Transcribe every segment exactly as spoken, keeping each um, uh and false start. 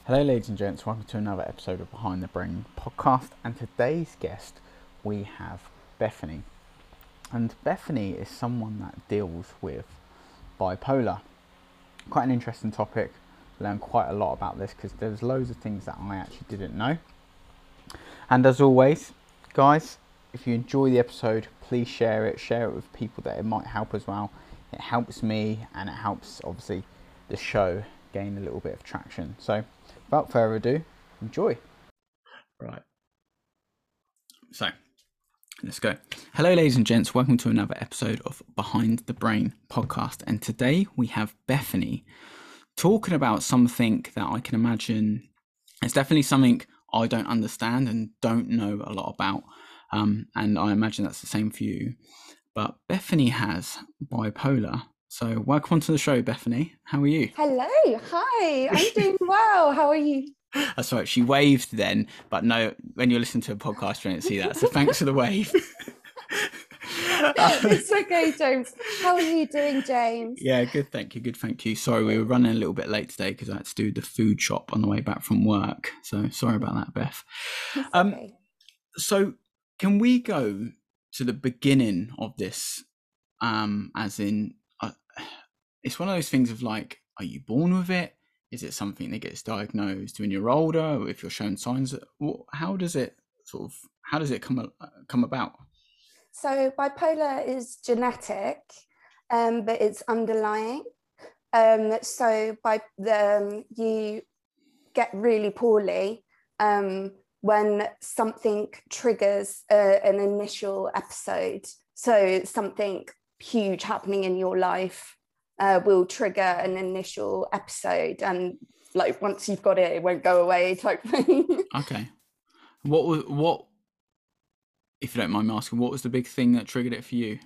Hello ladies and gents, welcome to another episode of Behind the Brain podcast, and today's guest we have Bethany. And Bethany is someone that deals with bipolar. Quite an interesting topic. Learned quite a lot about this because there's loads of things that I actually didn't know. And as always, guys, if you enjoy the episode, please share it. Share it with people that it might help as well. It helps me and it helps obviously the show gain a little bit of traction. So without further ado, enjoy. Right. So let's go. Hello, ladies and gents. Welcome to another episode of Behind the Brain podcast. And today we have Bethany talking about something that I can imagine it's definitely something I don't understand and don't know a lot about. Um, and I imagine that's the same for you. But Bethany has bipolar. So welcome onto the show, Bethany. How are you? Hello. Hi. I'm doing well. How are you? That's right. She waved then, but no, when you're listening to a podcast, you don't see that. So thanks for the wave. It's okay, James. How are you doing, James? Yeah, good. Thank you. Good. Thank you. Sorry, we were running a little bit late today because I had to do the food shop on the way back from work. So sorry about that, Beth. It's Um, okay. So can we go to the beginning of this? Um, as in, uh, it's one of those things of like, are you born with it? Is it something that gets diagnosed when you're older, or if you're showing signs? That, how does it sort of how does it come come about? So bipolar is genetic, um, but it's underlying. Um, so by the um, you get really poorly um, when something triggers uh, an initial episode. So something huge happening in your life uh, will trigger an initial episode, and like once you've got it, it won't go away type thing. Okay. What was what? If you don't mind me asking, what was the big thing that triggered it for you?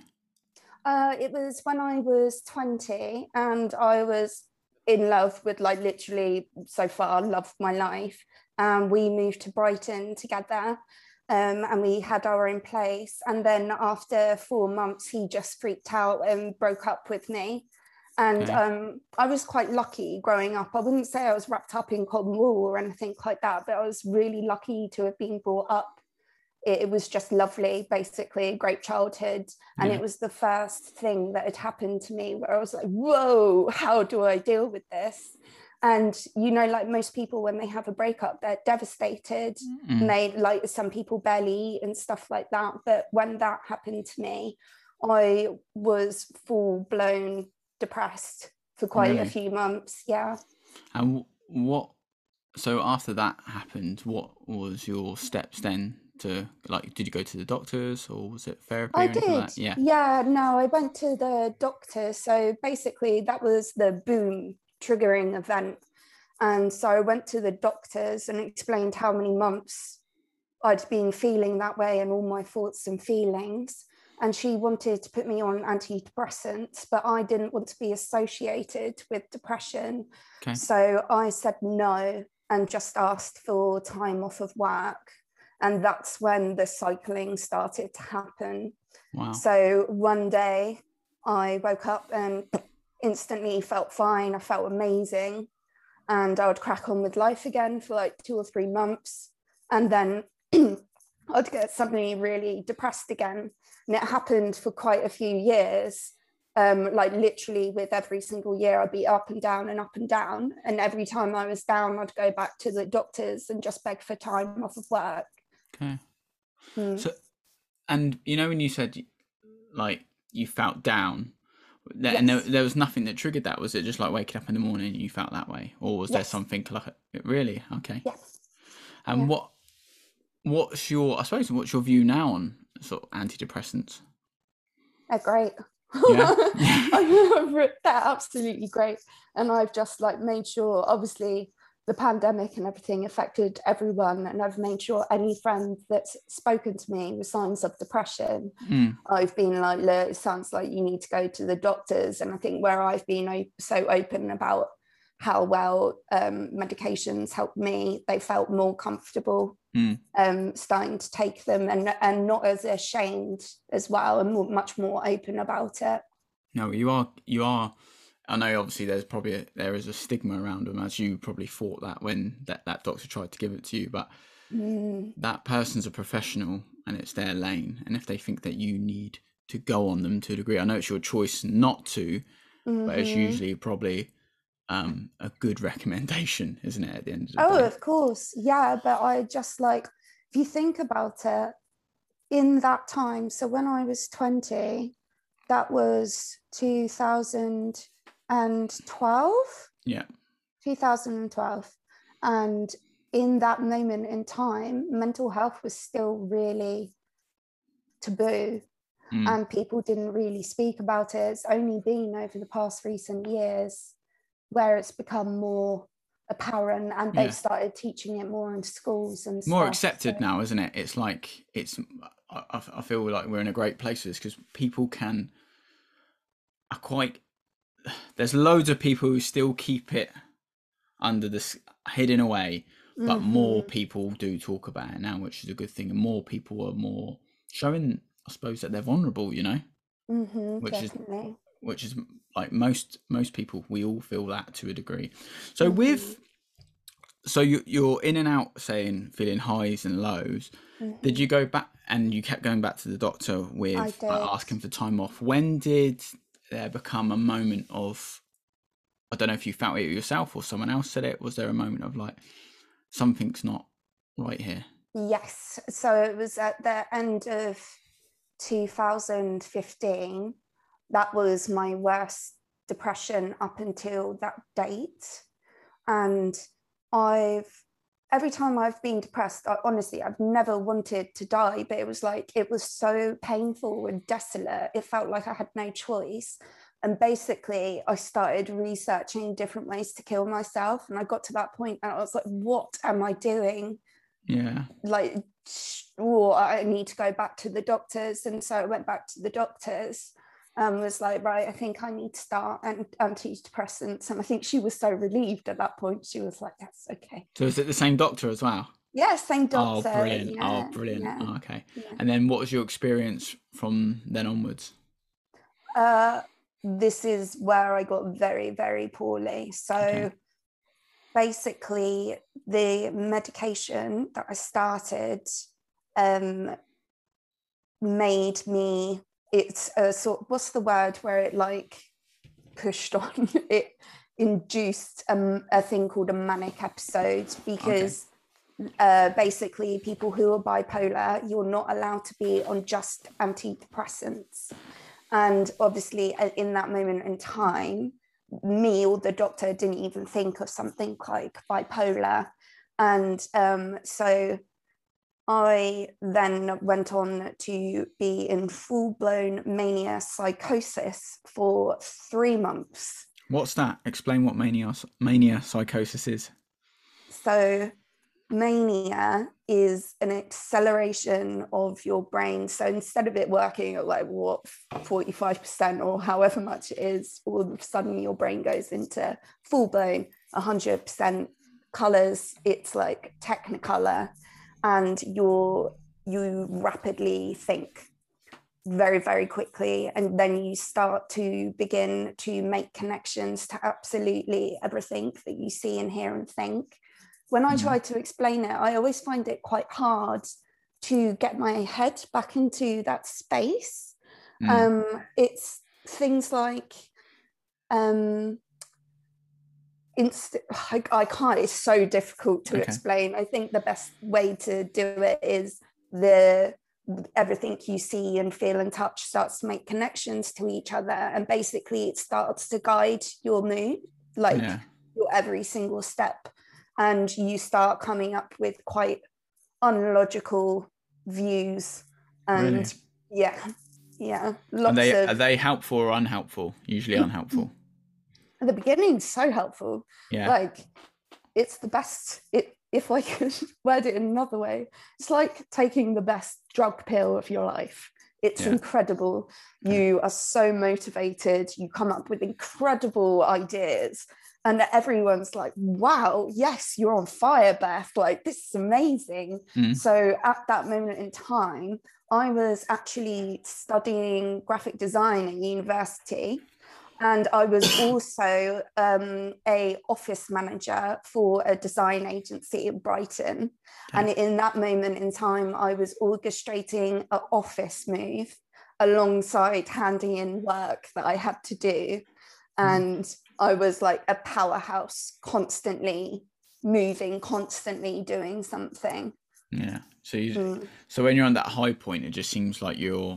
Uh, it was when I was twenty, and I was in love with, like, literally so far loved my life. And um, we moved to Brighton together. Um, and we had our own place. And then after four months, he just freaked out and broke up with me. And Okay. um, I was quite lucky growing up. I wouldn't say I was wrapped up in cotton wool or anything like that, but I was really lucky to have been brought up. It, it was just lovely, basically, a great childhood. And Yeah. it was the first thing that had happened to me where I was like, whoa, how do I deal with this? And, you know, like most people, when they have a breakup, they're devastated. Mm. And they, like, some people barely eat and stuff like that. But when that happened to me, I was full blown depressed for quite Really? a few months. Yeah. And what? So after that happened, what was your steps then? To, like, did you go to the doctors, or was it therapy I or anything did. like that? Yeah. Yeah, no, I went to the doctor. So basically, that was the boom triggering event. And so I went to the doctors and explained how many months I'd been feeling that way and all my thoughts and feelings. And she wanted to put me on antidepressants, but I didn't want to be associated with depression. Okay. So I said no and just asked for time off of work. And that's when the cycling started to happen. Wow. So one day I woke up and instantly felt fine. I felt amazing. And I would crack on with life again for like two or three months. And then I'd get suddenly really depressed again. And it happened for quite a few years. Um, like literally with every single year, I'd be up and down and up and down. And every time I was down, I'd go back to the doctors and just beg for time off of work. Okay. Hmm. So, and you know, when you said like you felt down, that, Yes. and there, there was nothing that triggered that. Was it just like waking up in the morning and you felt that way, or was there Yes. something like really? Okay. Yes. And Yeah. what what's your I suppose what's your view now on sort of antidepressants? They're great. Yeah. They're absolutely great. And I've just like made sure, obviously the pandemic and everything affected everyone, and I've made sure any friend that's spoken to me with signs of depression, Mm. I've been like, look, it sounds like you need to go to the doctors. And I think where I've been op- so open about how well um, medications helped me, they felt more comfortable Mm. um, starting to take them, and, and not as ashamed as well, and more, much more open about it. No, you are you are I know obviously there's probably a, there is a stigma around them, as you probably thought that when that, that doctor tried to give it to you, but mm. that person's a professional and it's their lane, and if they think that you need to go on them to a degree, I know it's your choice not to, mm-hmm. but it's usually probably um, a good recommendation, isn't it, at the end of the oh day? of course, yeah. But I just like, if you think about it, in that time, so when I was twenty, that was two thousand twelve. Yeah. two thousand twelve. And in that moment in time, mental health was still really taboo, mm. and people didn't really speak about it. It's only been over the past recent years where it's become more apparent, and they've yeah. started teaching it more in schools and more stuff, accepted so. now, isn't it? It's like, it's, I, I feel like we're in a great place for this, because people can, are quite, there's loads of people who still keep it under this, hidden away, but mm-hmm. more people do talk about it now, which is a good thing, and more people are more showing, I suppose, that they're vulnerable, you know, mm-hmm, which definitely. is which is like most most people, we all feel that to a degree. So mm-hmm. with so you, you're in and out, saying feeling highs and lows. Mm-hmm. Did you go back, and you kept going back to the doctor with like, asking for time off? When did there become a moment of, I don't know if you felt it yourself or someone else said it, was there a moment of like, something's not right here? Yes. So it was at the end of two thousand fifteen. That was my worst depression up until that date. And I've, every time I've been depressed, I, honestly, I've never wanted to die, but it was like, it was so painful and desolate. It felt like I had no choice. And basically, I started researching different ways to kill myself. And I got to that point and I was like, what am I doing? Yeah. Like, oh, I need to go back to the doctors. And so I went back to the doctors and was like, right, I think I need to start antidepressants. And I think she was so relieved at that point. She was like, that's okay. So is it the same doctor as well? Yeah, same doctor. Oh, brilliant. Yeah, oh, brilliant. Yeah. Oh, okay. Yeah. And then what was your experience from then onwards? Uh, this is where I got very, very poorly. So okay. basically, the medication that I started um, made me, it's a sort, what's the word where it like pushed on, it induced um, a thing called a manic episode, because okay. uh, basically people who are bipolar, you're not allowed to be on just antidepressants. And obviously in that moment in time, me or the doctor didn't even think of something like bipolar. And um, so I then went on to be in full-blown mania psychosis for three months. What's that? Explain what mania mania psychosis is. So mania is an acceleration of your brain. So instead of it working at like what forty-five percent or however much it is, all of a sudden your brain goes into full-blown one hundred percent colors. It's like technicolor. And you're, you rapidly think very, very quickly. And then you start to begin to make connections to absolutely everything that you see and hear and think. When I mm. try to explain it, I always find it quite hard to get my head back into that space. Mm. Um, it's things like, um, Inst- I, I can't, it's so difficult to okay. explain. I think the best way to do it is the everything you see and feel and touch starts to make connections to each other, and basically it starts to guide your mood, like yeah. your every single step, and you start coming up with quite unlogical views. And really? yeah yeah lots are they, of, are they helpful or unhelpful? Usually unhelpful. At the beginning, so helpful. Yeah. Like, it's the best. It, if I could word it another way, it's like taking the best drug pill of your life. It's yeah. incredible. Okay. You are so motivated. You come up with incredible ideas. And everyone's like, wow, yes, you're on fire, Beth. Like, this is amazing. Mm. So at that moment in time, I was actually studying graphic design at university. And I was also um, a office manager for a design agency in Brighton. Okay. And in that moment in time, I was orchestrating an office move alongside handing in work that I had to do. And mm. I was like a powerhouse, constantly moving, constantly doing something. Yeah. So you, mm. so when you're on that high point, it just seems like you're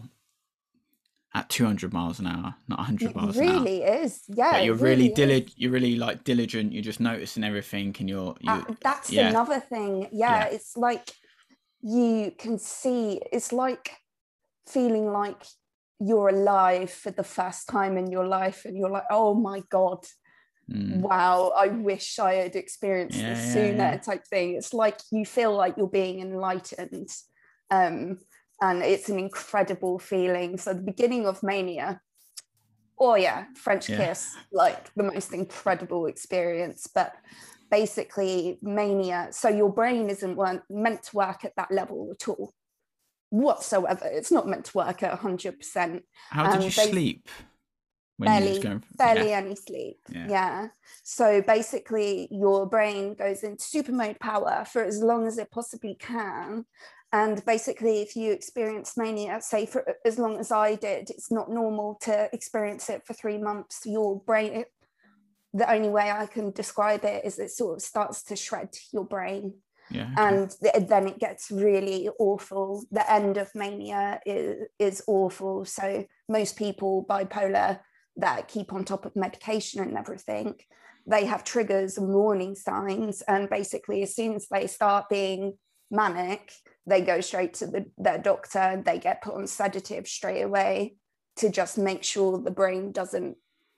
at two hundred miles an hour, not one hundred miles an hour. It really is, yeah. But you're really really dili- you're really like diligent. You're just noticing everything, and you're you. Uh, that's yeah. another thing. Yeah, yeah, it's like you can see. It's like feeling like you're alive for the first time in your life, and you're like, oh my god, mm. wow! I wish I had experienced yeah, this sooner. Yeah, yeah. Type thing. It's like you feel like you're being enlightened. Um, And it's an incredible feeling. So the beginning of Mania, oh yeah, French yeah. kiss, like the most incredible experience. But basically Mania, so your brain isn't meant to work at that level at all, whatsoever. It's not meant to work at one hundred percent. How did um, you they, sleep? When barely, you was going, barely yeah. any sleep. Yeah. yeah. So basically your brain goes into super mode power for as long as it possibly can. And basically, if you experience mania, say for as long as I did, it's not normal to experience it for three months. Your brain, it, the only way I can describe it is it sort of starts to shred your brain. Yeah, okay. And th- then it gets really awful. The end of mania is, is awful. So most people bipolar that keep on top of medication and everything, they have triggers and warning signs. And basically, as soon as they start being manic, they go straight to the, their doctor and they get put on sedatives straight away to just make sure the brain doesn't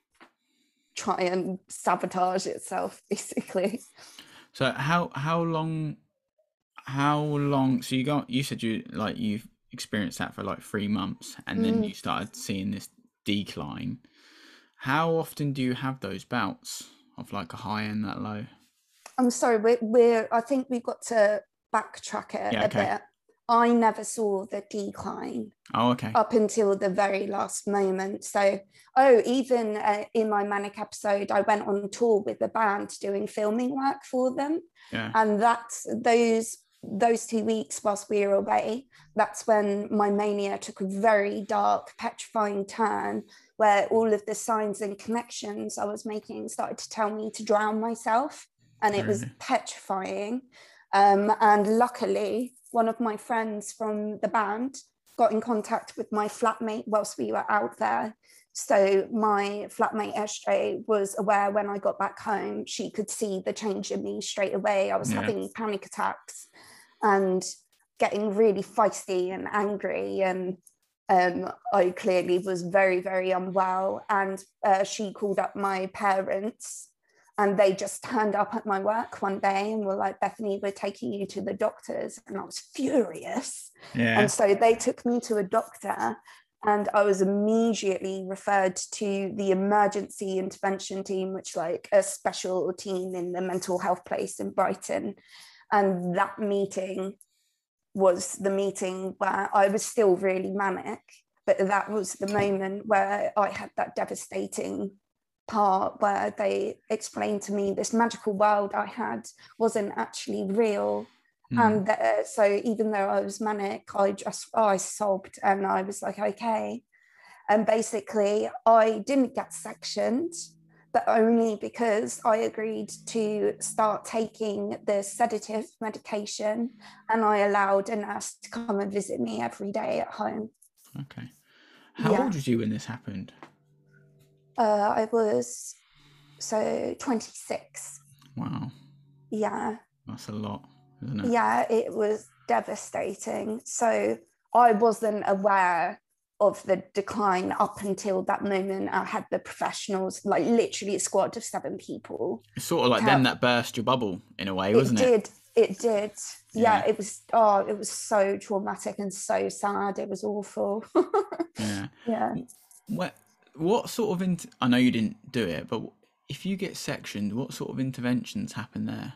try and sabotage itself, basically. So how how long how long so you got you said you like you've experienced that for like three months and then mm. you started seeing this decline. How often do you have those bouts of like a high and that low? I'm sorry, we're, we're I think we've got to backtrack it yeah, a okay. bit. I never saw the decline. Oh, okay. Up until the very last moment. So, oh, even uh, in my manic episode, I went on tour with the band doing filming work for them. Yeah. And that's those those two weeks whilst we were away, that's when my mania took a very dark, petrifying turn, where all of the signs and connections I was making started to tell me to drown myself. And it was petrifying. Um, and luckily, one of my friends from the band got in contact with my flatmate whilst we were out there. So my flatmate S J was aware when I got back home. She could see the change in me straight away. I was yeah. having panic attacks and getting really feisty and angry, and um, I clearly was very, very unwell. And uh, she called up my parents, and they just turned up at my work one day and were like, Bethany, we're taking you to the doctors. And I was furious. Yeah. And so they took me to a doctor, and I was immediately referred to the emergency intervention team, which is like a special team in the mental health place in Brighton. And that meeting was the meeting where I was still really manic, but that was the moment where I had that devastating part where they explained to me this magical world I had wasn't actually real. Mm. And uh, so even though I was manic, I just, oh, I sobbed, and I was like, okay. And basically I didn't get sectioned, but only because I agreed to start taking the sedative medication, and I allowed a nurse to come and visit me every day at home. Okay. How yeah. old was you when this happened? Uh, I was, so twenty-six. Wow. Yeah. That's a lot, isn't it? Yeah, it was devastating. So I wasn't aware of the decline up until that moment. I had the professionals, like literally a squad of seven people. It's sort of like then that burst your bubble in a way, wasn't it? It did. It did. Yeah, yeah, it was, oh, it was so traumatic and so sad. It was awful. yeah. Yeah. What, what sort of, int- I know you didn't do it, but if you get sectioned, what sort of interventions happen there?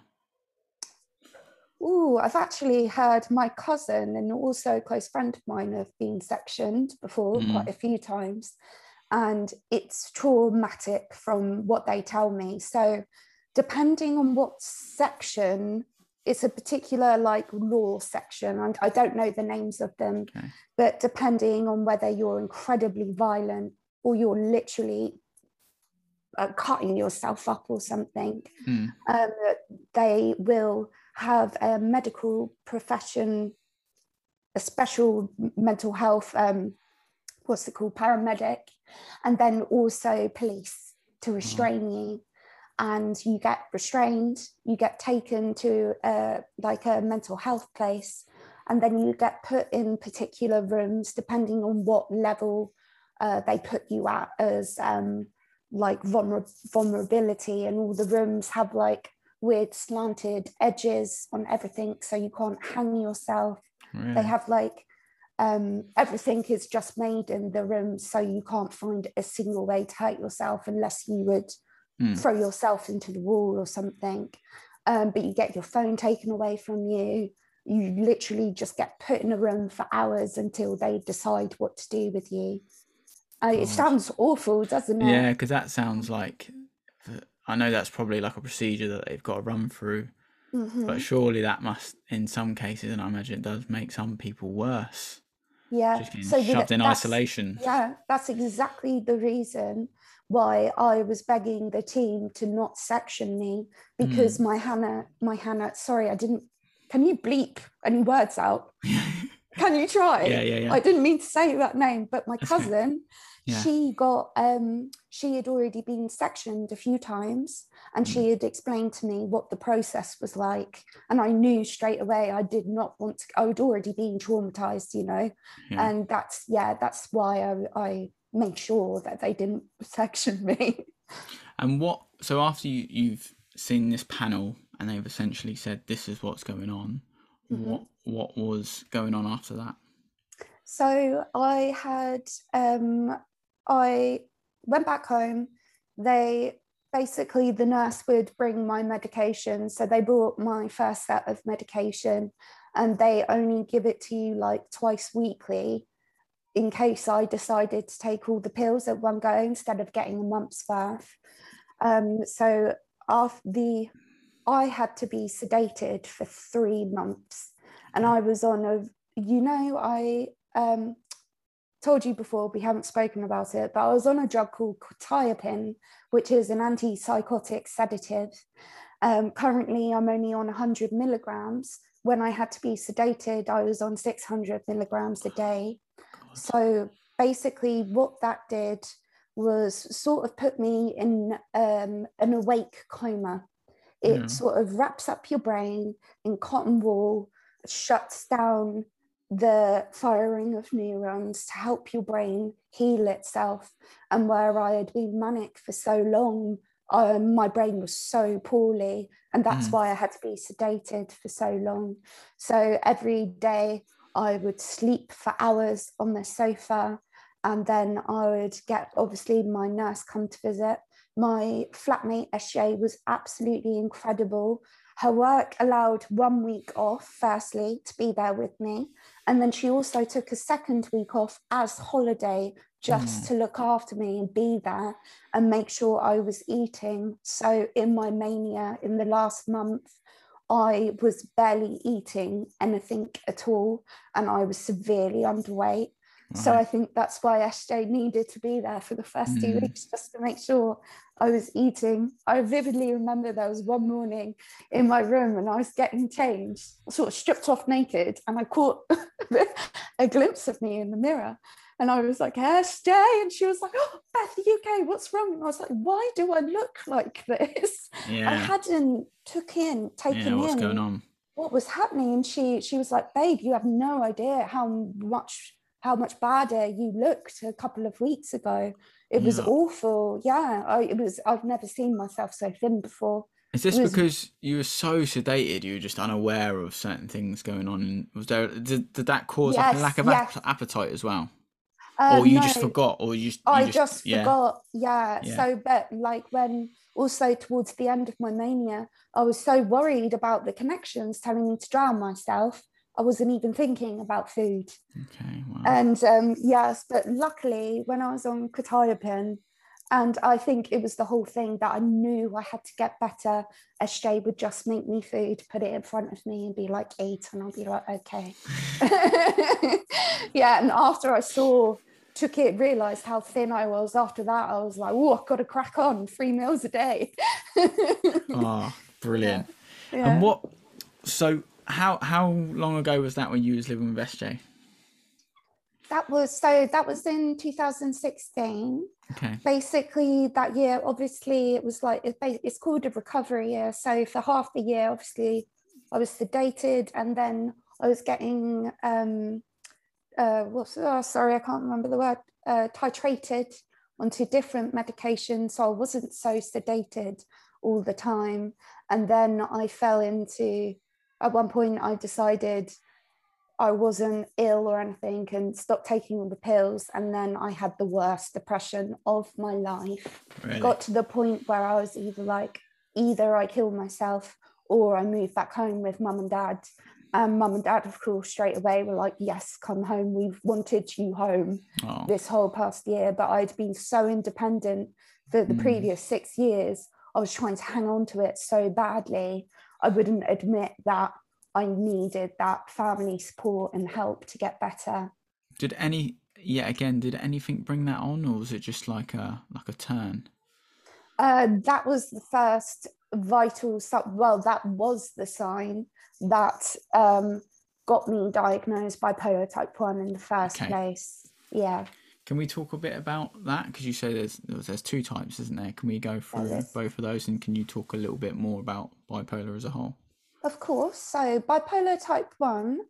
Oh, I've actually heard my cousin and also a close friend of mine have been sectioned before mm. quite a few times. and it's traumatic from what they tell me. So depending on what section, it's a particular like law section, and I don't know the names of them, okay. But depending on whether you're incredibly violent or you're literally uh, cutting yourself up or something, mm. um, they will have a medical profession, a special mental health, um, what's it called, paramedic, and then also police to restrain mm. you. And you get restrained, you get taken to a, like a mental health place, and then you get put in particular rooms depending on what level uh, they put you at as um, like vulner- vulnerability. And all the rooms have like weird slanted edges on everything, so you can't hang yourself. Really? They have like, um, everything is just made in the room, so you can't find a single way to hurt yourself unless you would Mm. throw yourself into the wall or something, um, but you get your phone taken away from you. You literally just get put in a room for hours until they decide what to do with you. Uh, it sounds awful, doesn't it? Yeah, because that sounds like, I know that's probably like a procedure that they've got to run through, mm-hmm. but surely that must, in some cases, and I imagine it does, make some people worse. Yeah, just getting so shoved in isolation. Yeah, that's exactly the reason why I was begging the team to not section me, because mm. my Hannah, my Hannah, sorry, I didn't, can you bleep any words out? Can you try? Yeah, yeah, yeah. I didn't mean to say that name, but my cousin, yeah. she got, um, she had already been sectioned a few times, and mm. she had explained to me what the process was like. And I knew straight away I did not want to, I had already been traumatized, you know, yeah. and that's, yeah, that's why I, I made sure that they didn't section me. And what, so after you, you've seen this panel and they've essentially said, this is what's going on, mm-hmm. what, what was going on after that? So I had, um, I went back home. They basically, the nurse would bring my medication. So they brought my first set of medication, and they only give it to you like twice weekly in case I decided to take all the pills at one go instead of getting a month's worth. Um, so after the, I had to be sedated for three months, and I was on a, you know, I um, told you before, we haven't spoken about it, but I was on a drug called quetiapine, which is an antipsychotic sedative. Um, currently, I'm only on one hundred milligrams. When I had to be sedated, I was on six hundred milligrams a day. So basically what that did was sort of put me in um, an awake coma. It yeah. sort of wraps up your brain in cotton wool, shuts down the firing of neurons to help your brain heal itself. And where I had been manic for so long, um, my brain was so poorly, and that's mm. why I had to be sedated for so long. So every day I would sleep for hours on the sofa, and then I would get, obviously, my nurse come to visit. My flatmate, S J, was absolutely incredible. Her work allowed one week off, firstly, to be there with me. And then she also took a second week off as holiday, just mm. to look after me and be there and make sure I was eating. So in my mania, in the last month, I was barely eating anything at all, and I was severely underweight. Right. So I think that's why S J needed to be there for the first mm. two weeks, just to make sure I was eating. I vividly remember there was one morning in my room and I was getting changed, sort of stripped off naked, and I caught a glimpse of me in the mirror. And I was like, S J, and she was like, oh, Beth, are you okay? What's wrong? And I was like, why do I look like this? Yeah. I hadn't took in, taken yeah, what's in going on? What was happening. And she she was like, babe, you have no idea how much how much badder you looked a couple of weeks ago. It was yeah. awful. Yeah, I, it was. I've never seen myself so thin before. Is this was, because you were so sedated, you were just unaware of certain things going on? Was there did, did that cause yes, like a lack of yes. ap- appetite as well? Uh, or you no, just forgot, or you just you I just, just yeah. forgot. Yeah. yeah. So, but like when also towards the end of my mania, I was so worried about the connections telling me to drown myself. I wasn't even thinking about food. Okay. Wow. And um, yes, but luckily when I was on quetiapine, and I think it was the whole thing that I knew I had to get better, S J would just make me food, put it in front of me and be like, eat, and I'll be like, okay. Yeah, and after I saw, took it, realised how thin I was, after that I was like, oh, I've got to crack on, three meals a day. Oh, brilliant. Yeah. Yeah. And what, so how how long ago was that when you was living with S J? That was, so that was in two thousand sixteen. Okay. Basically that year, obviously it was like, it's called a recovery year. So for half the year, obviously I was sedated, and then I was getting, um, uh, what's, oh, sorry, I can't remember the word, uh, titrated onto different medications. So I wasn't so sedated all the time. And then I fell into, at one point I decided I wasn't ill or anything and stopped taking all the pills. And then I had the worst depression of my life. Really? Got to the point where I was either like, either I killed myself or I moved back home with mum and dad. And mum and dad, of course, straight away were like, yes, come home. We've wanted you home Oh. this whole past year. But I'd been so independent for the Mm. previous six years. I was trying to hang on to it so badly. I wouldn't admit that I needed that family support and help to get better. Did any, yeah, again, did anything bring that on, or was it just like a like a turn? Uh, that was the first vital, well, that was the sign that um, got me diagnosed bipolar type one in the first Okay. place. Yeah. Can we talk a bit about that? Because you say there's there's two types, isn't there? Can we go through both of those, and can you talk a little bit more about bipolar as a whole? Of course. So bipolar type one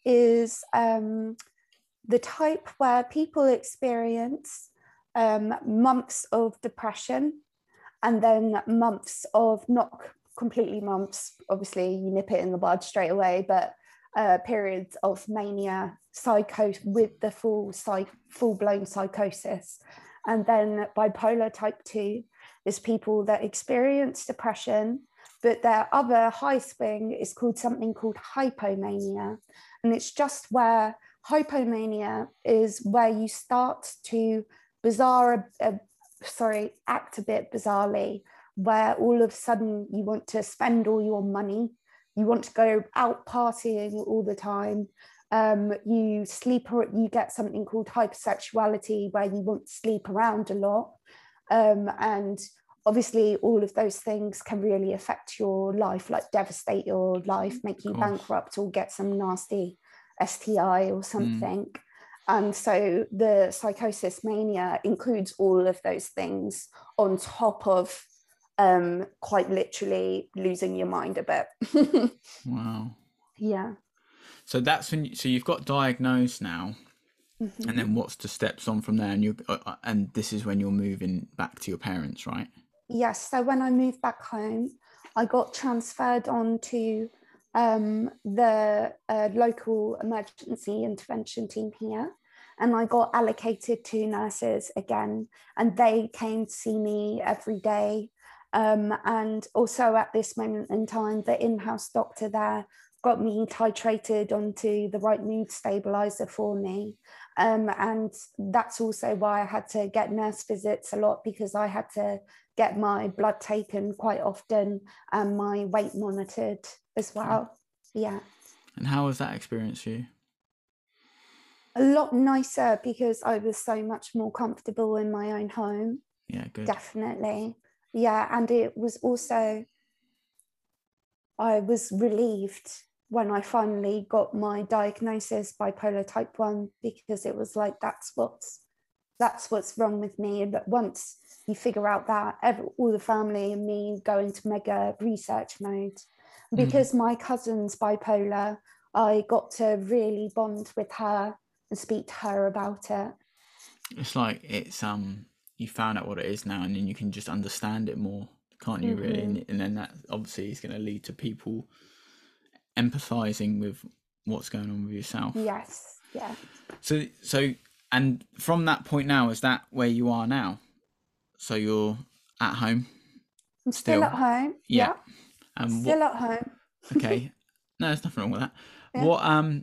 is um, the type where people experience um, months of depression, and then months of, not completely months, obviously you nip it in the bud straight away, but uh, periods of mania, psychosis with the full psych, full-blown psychosis. And then bipolar type two is people that experience depression, but their other high swing is called something called hypomania. And it's just where hypomania is where you start to bizarre, uh, sorry, act a bit bizarrely, where all of a sudden you want to spend all your money, you want to go out partying all the time, um, you sleep, or you get something called hypersexuality where you want to sleep around a lot. Um, and obviously all of those things can really affect your life, like devastate your life, make you bankrupt, or get some nasty S T I or something. Mm. And so the psychosis mania includes all of those things on top of um, quite literally losing your mind a bit. Wow. Yeah. So that's when you, so you've got diagnosed now, mm-hmm. and then what's the steps on from there? And you uh, and this is when you're moving back to your parents, right? Yes. So when I moved back home, I got transferred on to um, the uh, local emergency intervention team here. And I got allocated to nurses again, and they came to see me every day. Um, and also at this moment in time, the in-house doctor there got me titrated onto the right mood stabilizer for me. Um, and that's also why I had to get nurse visits a lot, because I had to get my blood taken quite often and my weight monitored as well. Yeah. And how was that experience for you? A lot nicer, because I was so much more comfortable in my own home. Yeah, good. Definitely. Yeah, and it was also, I was relieved when I finally got my diagnosis, bipolar type one, because it was like, that's what's, that's what's wrong with me. And once you figure out that, every, all the family and me go into mega research mode. Because mm. my cousin's bipolar, I got to really bond with her and speak to her about it. It's like it's um you found out what it is now, and then you can just understand it more, can't you? Mm-hmm. Really, and, and then that obviously is going to lead to people empathizing with what's going on with yourself. Yes. Yeah. So so and from that point now, is that where you are now? So you're at home. I'm still, still at home. Yeah. yeah. Um, still what, at home. Okay. No, there's nothing wrong with that. Yeah. What um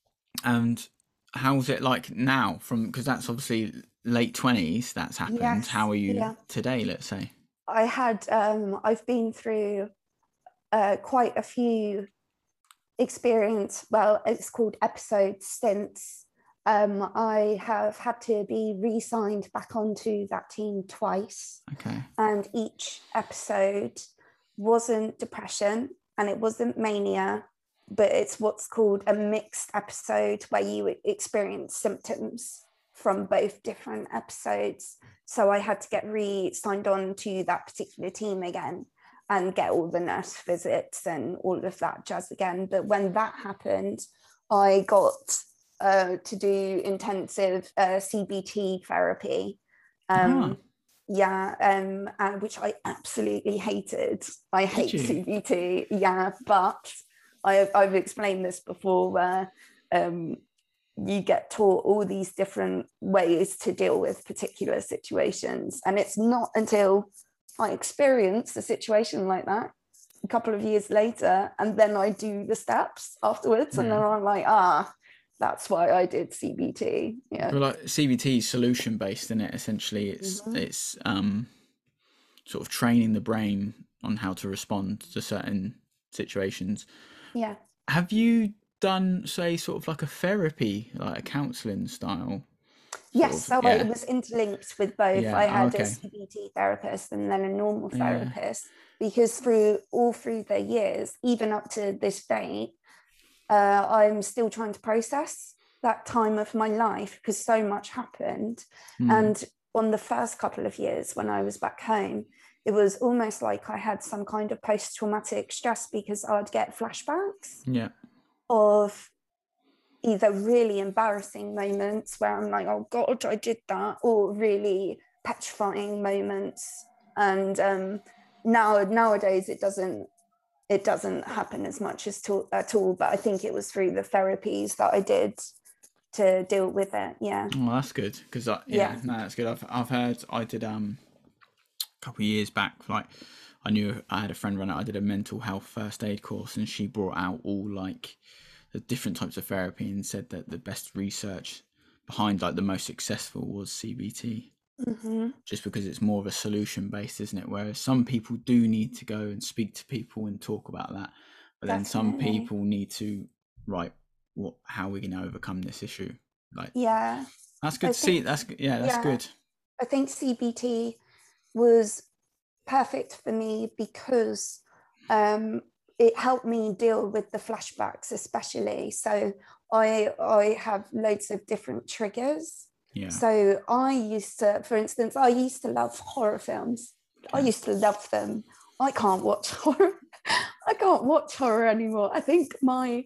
and how's it like now? From because that's obviously late twenties. That's happened. Yes. How are you Yeah. today? Let's say. I had. Um, I've been through uh, quite a few experience. Well, it's called episode stints. Um, I have had to be re-signed back onto that team twice, Okay. and each episode wasn't depression and it wasn't mania, but it's what's called a mixed episode where you experience symptoms from both different episodes. So I had to get re-signed on to that particular team again and get all the nurse visits and all of that jazz again. But when that happened, I got uh, to do intensive uh, C B T therapy. Um, Ah. Yeah, um, uh, which I absolutely hated. I hate you? C B T, yeah, but I, I've explained this before where um, you get taught all these different ways to deal with particular situations. And it's not until I experience a situation like that a couple of years later, and then I do the steps afterwards, and Yeah. then I'm like, ah, that's why I did C B T. Yeah. Well, like C B T is solution based, isn't it? Essentially, it's Mhm. it's um sort of training the brain on how to respond to certain situations. Yeah. Have you done, say, sort of like a therapy, like a counselling style? Sort Yes, of, so yeah. I was interlinked with both. I Yeah. Oh, had a okay. C B T therapist and then a normal Yeah. therapist, because through all through the years, even up to this date, uh, I'm still trying to process that time of my life because so much happened. Mm. And on the first couple of years when I was back home, it was almost like I had some kind of post-traumatic stress because I'd get flashbacks Yeah. of either really embarrassing moments where I'm like, oh God, I did that, or really petrifying moments. And um, now nowadays it doesn't it doesn't happen as much as to, at all. But I think it was through the therapies that I did to deal with it. Yeah. Oh, that's good because yeah, Yeah. no, that's good. I've I've heard I did um a couple of years back, like I knew I had a friend run it. I did a mental health first aid course, and she brought out all like the different types of therapy and said that the best research behind like the most successful was C B T. Mm-hmm. Just because it's more of a solution based, isn't it? Whereas some people do need to go and speak to people and talk about that, but then some Definitely. people need to, right, what, how are we going to overcome this issue? Like, Yeah. that's good I to see. think, That's yeah, that's yeah, good. I think C B T was perfect for me because um, it helped me deal with the flashbacks, especially. So I I have loads of different triggers. Yeah. So I used to, for instance, I used to love horror films. I used to love them. I can't watch horror. I can't watch horror anymore. I think my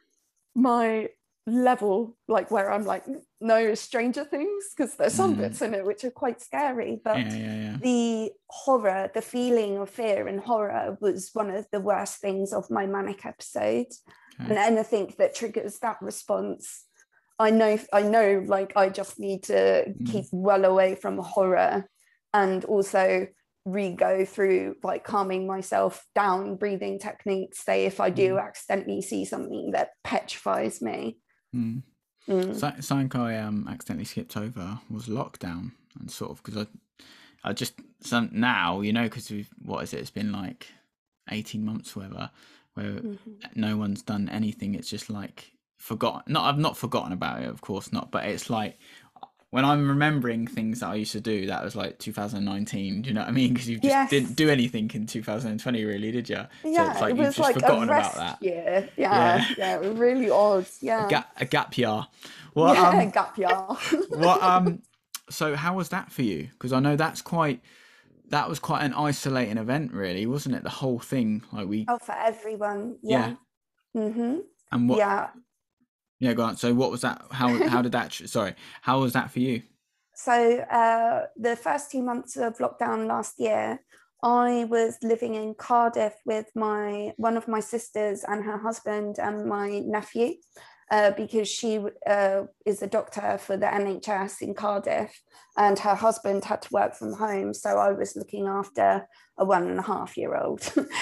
my level, like where I'm like, no, Stranger Things, because there's some Mm. bits in it which are quite scary, but Yeah, yeah, yeah. the horror, the feeling of fear and horror was one of the worst things of my manic episode. Okay. And anything that triggers that response, I know, I know, like I just need to Mm. keep well away from horror, and also re-go through like calming myself down, breathing techniques, say if I do Mm. accidentally see something that petrifies me. Mm. Mm. So, something I um accidentally skipped over was lockdown, and sort of because I, I just some now you know because we've what is it? It's been like eighteen months, or whatever, where Mm-hmm. no one's done anything. It's just like forgotten. Not I've not forgotten about it, of course not. But it's like when I'm remembering things that I used to do, that was like two thousand nineteen. Do you know what I mean? Because you just Yes. didn't do anything in two thousand twenty, really, did you? Yeah, so it's like it you've was just like forgotten a rest about that. year. Yeah, yeah, Yeah. really odd. Yeah, A gap, a gap year. Well, yeah, um, gap year. what um, so how was that for you? Because I know that's quite. That was quite an isolating event, really, wasn't it? The whole thing, like we. Oh, for everyone. Yeah. Yeah. Mm-hmm. And what? Yeah. Yeah, go on. So what was that? How how did that? Sorry, how was that for you? So uh, the first two months of lockdown last year, I was living in Cardiff with my one of my sisters and her husband and my nephew. uh, because she uh, is a doctor for the N H S in Cardiff, and her husband had to work from home. So I was looking after a one and a half year old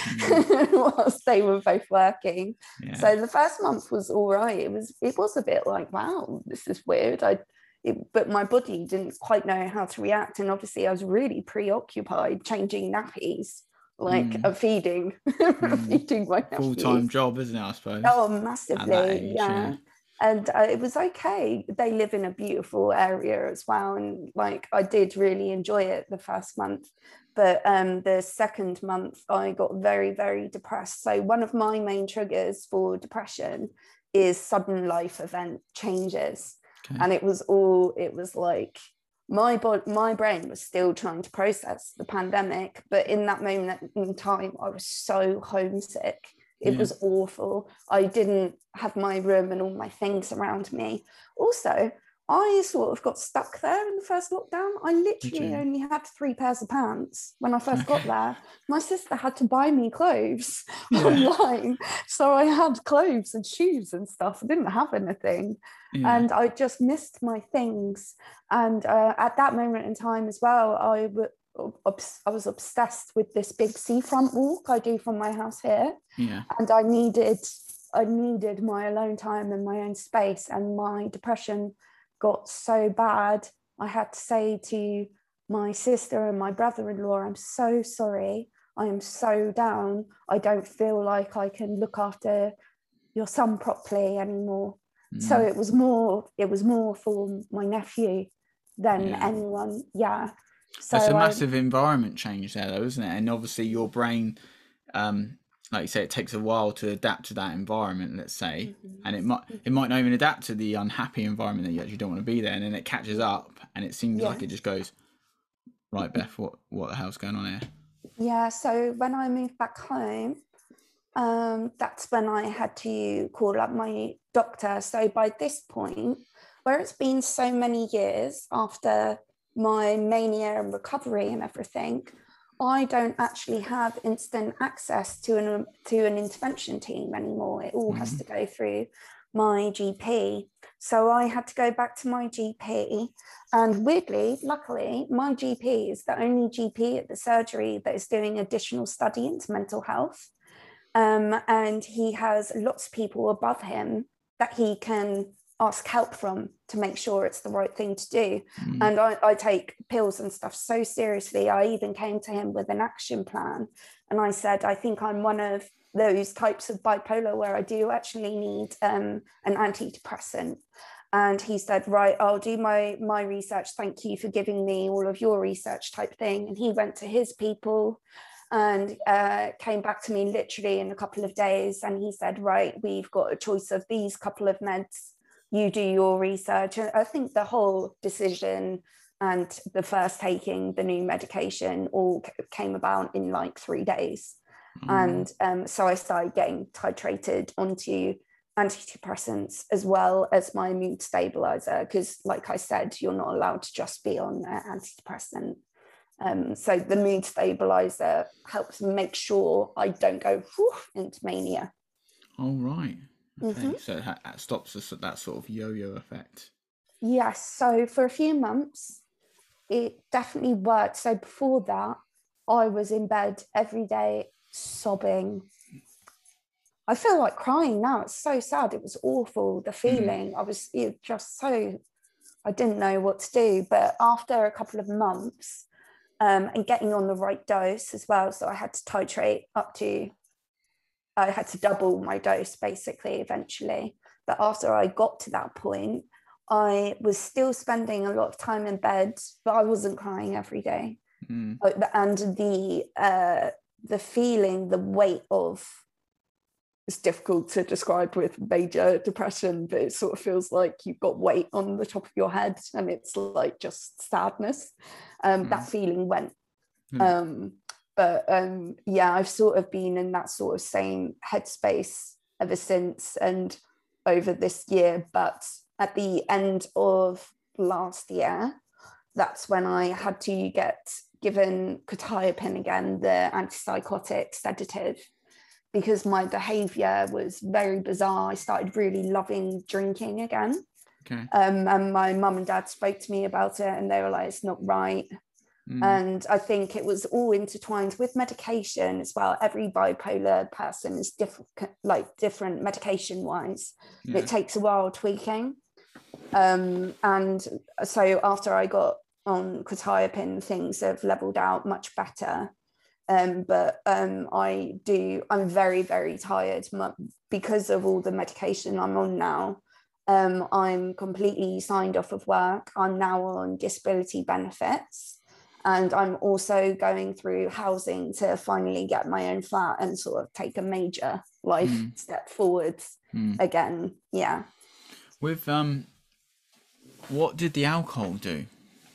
mm. whilst they were both working. Yeah. So the first month was all right. It was, it was a bit like, wow, this is weird. I, it, but my body didn't quite know how to react. And obviously I was really preoccupied changing nappies, like mm. a feeding, mm. feeding my nappies. Full-time job, isn't it, I suppose? Oh, massively, age, yeah. yeah. And uh, it was okay. They live in a beautiful area as well. And like, I did really enjoy it the first month. But um, the second month, I got very, very depressed. So one of my main triggers for depression is sudden life event changes. Okay. And it was all, it was like, my body, my brain was still trying to process the pandemic. But in that moment in time, I was so homesick. It yeah. was awful. I didn't have my room and all my things around me. Also, I sort of got stuck there in the first lockdown. I literally only had three pairs of pants when I first okay. got there. My sister had to buy me clothes yeah. online. So I had clothes and shoes and stuff. I didn't have anything. Yeah. And I just missed my things. And uh, at that moment in time as well, I w- I was obsessed with this big seafront walk I do from my house here. Yeah. And I needed, I needed my alone time and my own space. And my depression got so bad, I had to say to my sister and my brother-in-law, I'm so sorry. I am so down. I don't feel like I can look after your son properly anymore. Mm. So it was more, it was more for my nephew than yeah. anyone. Yeah. So it's a massive I, environment change there, though, isn't it? And obviously your brain, um, like you say, it takes a while to adapt to that environment, let's say, mm-hmm. and it might it might not even adapt to the unhappy environment that you actually don't want to be there, and then it catches up, and it seems yeah. like it just goes, right, Beth, what what the hell's going on here? Yeah, so when I moved back home, um, that's when I had to call up my doctor. So by this point, where it's been so many years after my mania and recovery and everything, I don't actually have instant access to an to an intervention team anymore. It all mm-hmm. has to go through my G P. So I had to go back to my G P, and weirdly, luckily, my G P is the only G P at the surgery that is doing additional study into mental health. Um, and he has lots of people above him that he can ask help from to make sure it's the right thing to do. Mm. And I, I take pills and stuff so seriously. I even came to him with an action plan. And I said, I think I'm one of those types of bipolar where I do actually need um, an antidepressant. And he said, right, I'll do my, my research. Thank you for giving me all of your research type thing. And he went to his people and uh, came back to me literally in a couple of days. And he said, right, we've got a choice of these couple of meds. You do your research. And I think the whole decision and the first taking the new medication all came about in like three days. Mm. And um, so I started getting titrated onto antidepressants as well as my mood stabilizer, because like I said, you're not allowed to just be on an antidepressant. Um, so the mood stabilizer helps make sure I don't go whew, into mania. All right. Okay, mm-hmm. So that stops us at that sort of yo-yo effect. Yes, so for a few months, it definitely worked. So before that, I was in bed every day sobbing. I feel like crying now. It's so sad. It was awful, the feeling. Mm. I was it just so, I didn't know what to do. But after a couple of months um, and getting on the right dose as well, so I had to titrate up to I had to double my dose basically eventually. But after I got to that point, I was still spending a lot of time in bed, but I wasn't crying every day. Mm. And the uh, the feeling, the weight of, it's difficult to describe with major depression, but it sort of feels like you've got weight on the top of your head and it's like just sadness. Um, mm. That feeling went. Mm. Um, But um, yeah, I've sort of been in that sort of same headspace ever since and over this year. But at the end of last year, that's when I had to get given quetiapine again, the antipsychotic sedative, because my behavior was very bizarre, I started really loving drinking again. Okay. Um, and my mum and dad spoke to me about it, and they were like, it's not right. Mm. And I think it was all intertwined with medication as well. Every bipolar person is different, like different medication wise. Yeah. It takes a while tweaking. Um, and so after I got on quetiapine, things have leveled out much better. Um, but um, I do, I'm very, very tired because of all the medication I'm on now. Um, I'm completely signed off of work. I'm now on disability benefits. And I'm also going through housing to finally get my own flat and sort of take a major life mm. step forwards mm. again. Yeah. With, um, what did the alcohol do?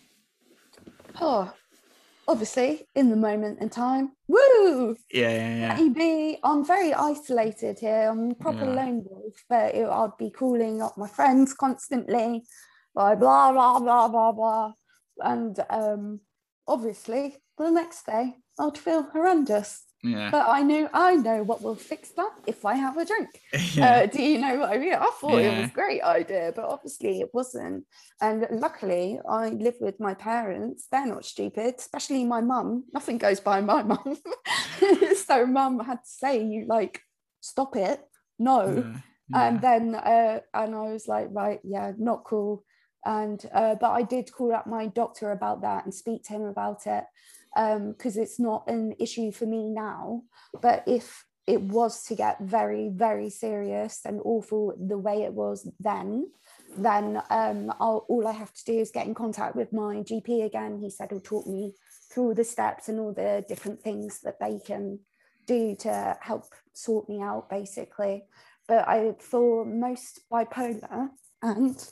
Oh, obviously, in the moment in time, woo! Yeah, yeah, yeah. Maybe I'm very isolated here. I'm a proper yeah. lone wolf, but it, I'd be calling up my friends constantly, like blah, blah, blah, blah, blah. And um, obviously, the next day, I'd feel horrendous. Yeah. But I knew I know what will fix that if I have a drink. Yeah. Uh, do you know what I mean? I thought yeah. it was a great idea, but obviously it wasn't. And luckily, I live with my parents. They're not stupid, especially my mum. Nothing goes by my mum. So mum had to say, "You like stop it, no." Yeah. Yeah. And then uh, and I was like, right, yeah, not cool. And uh, but I did call up my doctor about that and speak to him about it. Because um, it's not an issue for me now, but if it was to get very, very serious and awful the way it was then, then um, I'll, all I have to do is get in contact with my G P again. He said he'll talk me through all the steps and all the different things that they can do to help sort me out, basically. But I, for most bipolar and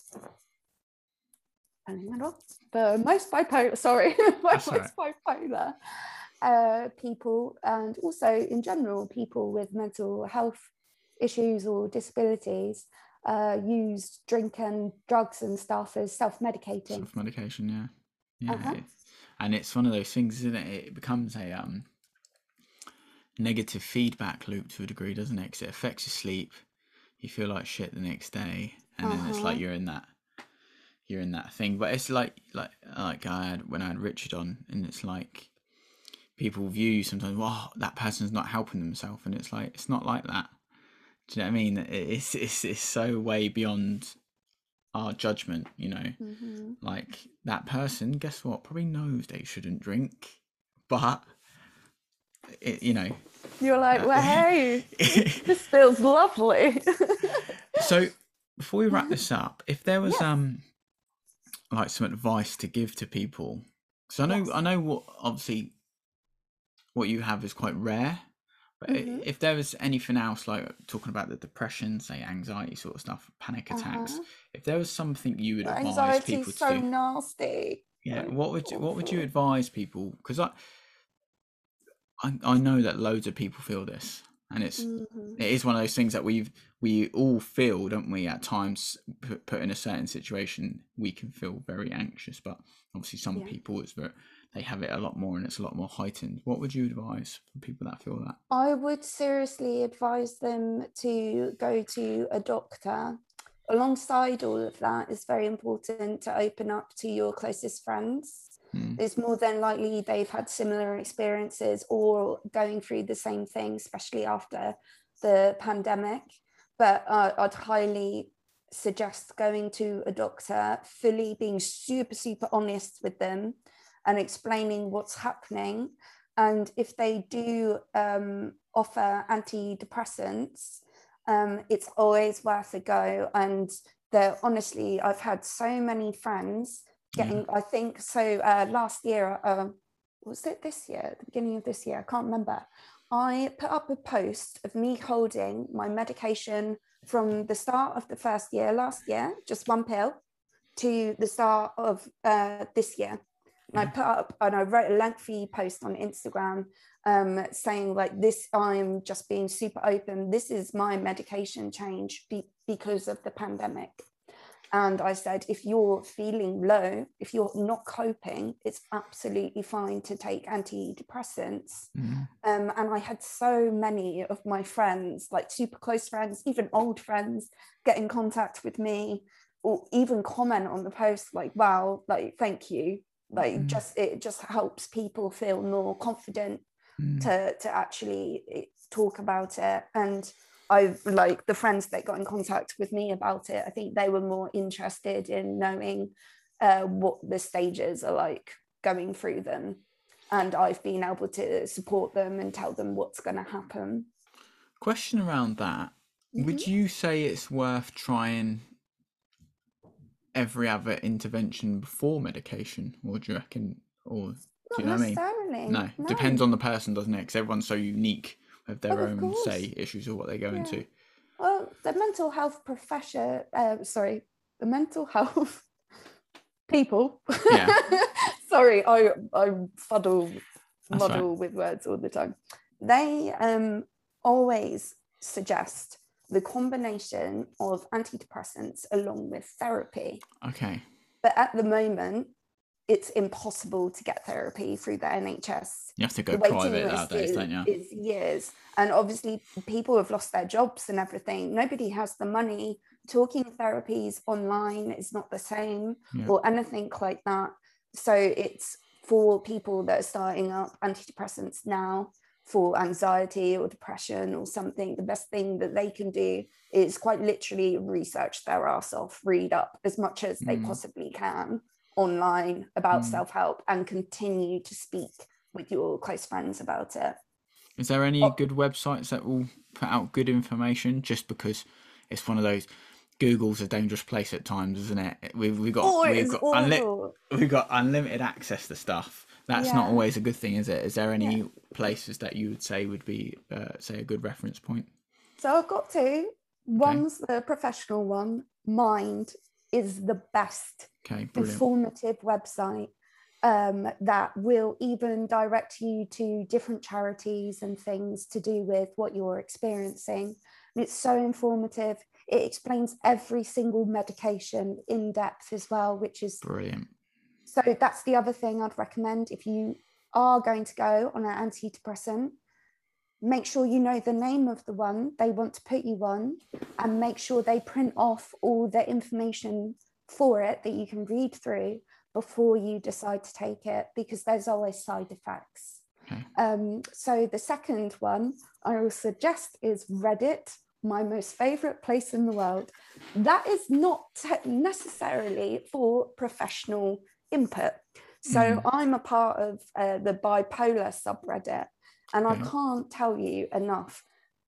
But most bipolar, sorry, most right. bipolar uh, people, and also in general, people with mental health issues or disabilities uh, use drink and drugs and stuff as self-medicating. Self-medication, yeah. Yeah. Uh-huh. And it's one of those things, isn't it? It becomes a um, negative feedback loop to a degree, doesn't it? Because it affects your sleep. You feel like shit the next day. And uh-huh. then it's like you're in that you're in that thing. But it's like like like I had when I had Richard on, and it's like people view sometimes, well, that person's not helping themselves, and it's like it's not like that. Do you know what I mean? It's it's it's so way beyond our judgment, you know. Mm-hmm. Like that person, guess what? Probably knows they shouldn't drink, but it, you know. You're like, well, hey, this feels lovely. So before we wrap this up, if there was yeah. um. like some advice to give to people, because I know yes. I know what obviously what you have is quite rare, but mm-hmm. if there was anything else, like talking about the depression, say anxiety sort of stuff, panic attacks, uh-huh. if there was something you would advise Anxiety's people to so do, nasty. yeah, what would you, what would you advise people? Because I, I I know that loads of people feel this, and it's mm-hmm. it is one of those things that we've we all feel, don't we? At times, put, put in a certain situation, we can feel very anxious. But obviously, some yeah. people it's very, they have it a lot more, and it's a lot more heightened. What would you advise for people that feel that? I would seriously advise them to go to a doctor. Alongside all of that, it's very important to open up to your closest friends. Mm. It's more than likely they've had similar experiences or going through the same thing, especially after the pandemic. But uh, I'd highly suggest going to a doctor, fully being super, super honest with them and explaining what's happening. And if they do um, offer antidepressants, um, it's always worth a go. And they're honestly, I've had so many friends getting, yeah. I think, so uh, last year, uh, was it this year, the beginning of this year? I can't remember. I put up a post of me holding my medication from the start of the first year last year, just one pill, to the start of uh, this year. And I put up, and I wrote a lengthy post on Instagram um, saying like this, I'm just being super open. This is my medication change be- because of the pandemic. And I said, if you're feeling low, if you're not coping, it's absolutely fine to take antidepressants. Mm. Um, and I had so many of my friends, like super close friends, even old friends, get in contact with me or even comment on the post like, wow, like, thank you. Like, Mm. just, it just helps people feel more confident Mm. to, to actually talk about it. And I like the friends that got in contact with me about it, I think they were more interested in knowing uh, what the stages are like going through them. And I've been able to support them and tell them what's going to happen. Question around that. Mm-hmm. Would you say it's worth trying every other intervention before medication? Or do you reckon, or do Not you know what I mean? No, no. Depends on the person, doesn't it? Because everyone's so unique with their oh, own, say, issues or what they go yeah. into. Well, the mental health profession, uh, sorry, the mental health people. Yeah. sorry, I I fuddle, That's muddle right. with words all the time. They um always suggest the combination of antidepressants along with therapy. Okay. But at the moment, it's impossible to get therapy through the N H S. You have to go the waiting private list nowadays, is, don't you? is years. And obviously people have lost their jobs and everything. Nobody has the money. Talking therapies online is not the same Yeah. or anything like that. So it's for people that are starting up antidepressants now for anxiety or depression or something. The best thing that they can do is quite literally research their ass off, read up as much as mm. they possibly can online about mm. self-help, and continue to speak with your close friends about it. Is there any oh. good websites that will put out good information? Just because it's one of those, Google's a dangerous place at times, isn't it? We've, we've got, oh, we've, got unli- we've got unlimited access to stuff. That's yeah. not always a good thing, is it? Is there any yeah. places that you would say would be, uh, say, a good reference point? So I've got two. One's okay. the professional one. Mind is the best okay, informative website um, that will even direct you to different charities and things to do with what you're experiencing. And it's so informative. It explains every single medication in depth as well, which is brilliant. So that's the other thing I'd recommend. If you are going to go on an antidepressant, make sure you know the name of the one they want to put you on, and make sure they print off all the information for it that you can read through before you decide to take it, because there's always side effects. Okay. Um, so the second one I will suggest is Reddit, my most favorite place in the world. That is not necessarily for professional input. So mm. I'm a part of uh, the bipolar subreddit, and okay. I can't tell you enough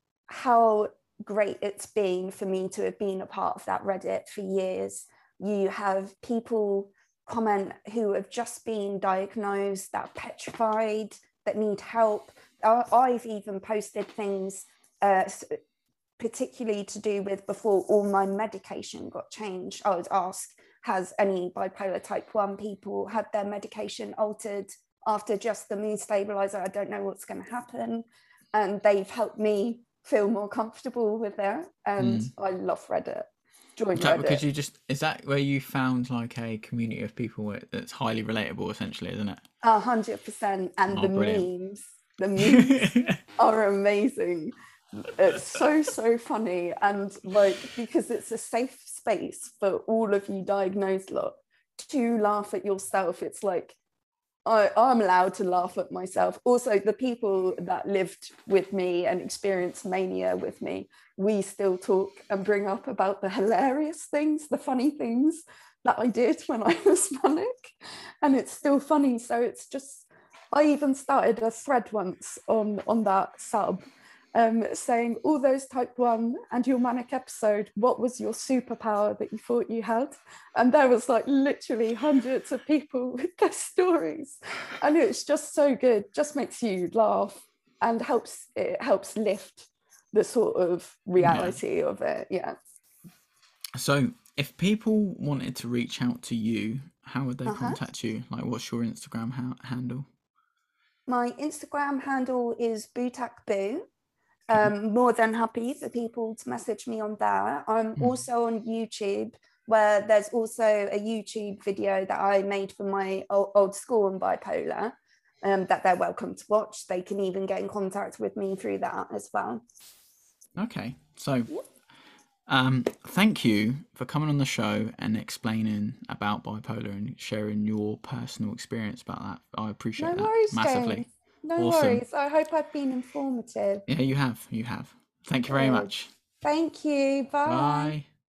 how great it's been for me to have been a part of that Reddit for years. You have people comment who have just been diagnosed, that are petrified, that need help. I've even posted things uh, particularly to do with before all my medication got changed. I was asked, has any bipolar type one people had their medication altered after just the mood stabilizer? I don't know what's going to happen. And they've helped me feel more comfortable with it. And mm. I love Reddit. Join is that Reddit. Because you just, is that where you found like a community of people that's highly relatable, essentially, isn't it? A hundred percent. And oh, the brilliant. memes, the memes are amazing. It's so, so funny. And like, because it's a safe space for all of you diagnosed lot to laugh at yourself. It's like, I, I'm allowed to laugh at myself. Also, the people that lived with me and experienced mania with me, we still talk and bring up about the hilarious things, the funny things that I did when I was manic. And it's still funny. So it's just, I even started a thread once on, on that sub, Um, saying all those type one and your manic episode, what was your superpower that you thought you had? And there was like literally hundreds of people with their stories, and it's just so good, just makes you laugh and helps it helps lift the sort of reality yeah. of it. Yeah. So if people wanted to reach out to you, how would they uh-huh. contact you? Like, what's your Instagram ha- handle? My Instagram handle is bootakboo. Um, more than happy for people to message me on there. I'm mm. also on YouTube where there's also a YouTube video that I made for my old, old school on bipolar, um, that they're welcome to watch. They can even get in contact with me through that as well. Okay, so um, thank you for coming on the show and explaining about bipolar and sharing your personal experience about that. I appreciate No that worries, massively. James. No Awesome. worries. I hope I've been informative. Yeah, you have. You have. Thank you very Good. much. Thank you. Bye. Bye.